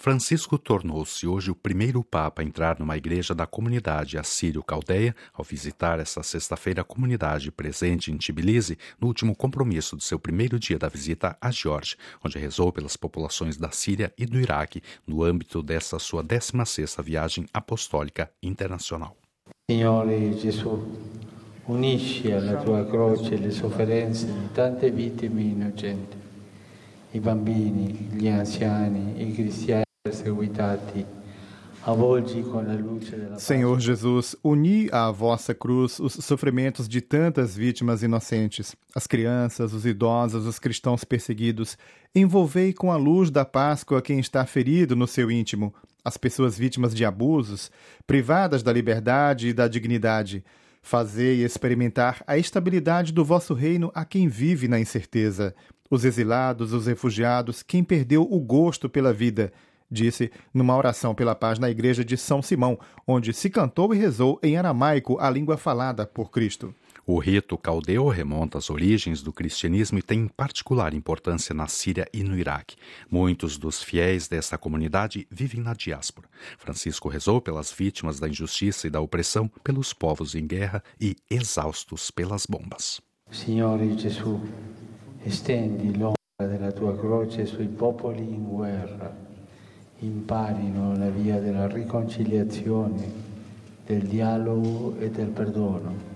Francisco tornou-se hoje o primeiro Papa a entrar numa igreja da comunidade assírio-caldeia ao visitar esta sexta-feira a comunidade presente em Tbilisi no último compromisso do seu primeiro dia da visita a Geórgia, onde rezou pelas populações da Síria e do Iraque no âmbito dessa sua 16ª viagem apostólica internacional. Signore Gesù, unisci alla tua croce le sofferenze di tante vittime innocenti, i bambini, gli anziani, i cristiani perseguitati. Senhor Jesus, uni à vossa cruz os sofrimentos de tantas vítimas inocentes, as crianças, os idosos, os cristãos perseguidos. Envolvei com a luz da Páscoa quem está ferido no seu íntimo, as pessoas vítimas de abusos, privadas da liberdade e da dignidade. Fazei experimentar a estabilidade do vosso reino a quem vive na incerteza, os exilados, os refugiados, quem perdeu o gosto pela vida, disse numa oração pela paz na igreja de São Simão, onde se cantou e rezou em aramaico, a língua falada por Cristo. O rito caldeu remonta às origens do cristianismo e tem particular importância na Síria e no Iraque. Muitos dos fiéis desta comunidade vivem na diáspora. Francisco rezou pelas vítimas da injustiça e da opressão, pelos povos em guerra e exaustos pelas bombas. Signore Gesù, estendi l'ombra della tua croce sui popoli in guerra. Imparino la via della riconciliazione, del dialogo e del perdono.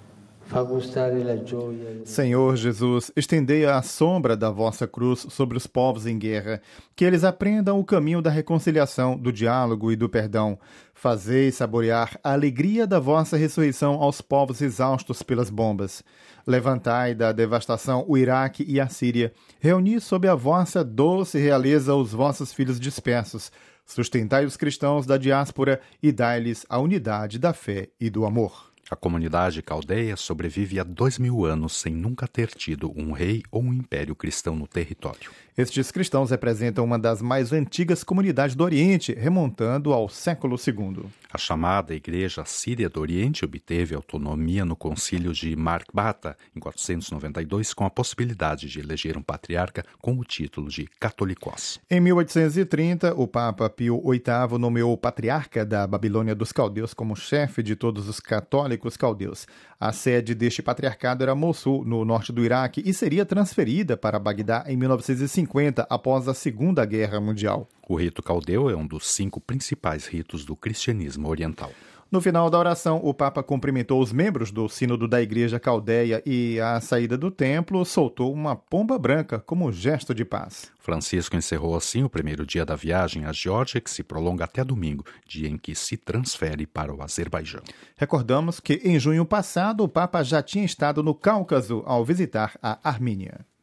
Senhor Jesus, estendei a sombra da vossa cruz sobre os povos em guerra, que eles aprendam o caminho da reconciliação, do diálogo e do perdão. Fazei saborear a alegria da vossa ressurreição aos povos exaustos pelas bombas. Levantai da devastação o Iraque e a Síria. Reuni sob a vossa doce realeza os vossos filhos dispersos. Sustentai os cristãos da diáspora e dai-lhes a unidade da fé e do amor. A comunidade caldeia sobrevive há 2000 anos sem nunca ter tido um rei ou um império cristão no território. Estes cristãos representam uma das mais antigas comunidades do Oriente, remontando ao século II. A chamada Igreja Síria do Oriente obteve autonomia no concílio de Markbata, em 492, com a possibilidade de eleger um patriarca com o título de Catolicos. Em 1830, o Papa Pio VIII nomeou o patriarca da Babilônia dos Caldeus como chefe de todos os católicos caldeus. A sede deste patriarcado era Mossul, no norte do Iraque, e seria transferida para Bagdá em 1950, após a Segunda Guerra Mundial. O rito caldeu é um dos 5 principais ritos do cristianismo oriental. No final da oração, o Papa cumprimentou os membros do Sínodo da Igreja Caldeia e, à saída do templo, soltou uma pomba branca como gesto de paz. Francisco encerrou assim o primeiro dia da viagem à Geórgia, que se prolonga até domingo, dia em que se transfere para o Azerbaijão. Recordamos que, em junho passado, o Papa já tinha estado no Cáucaso ao visitar a Armênia.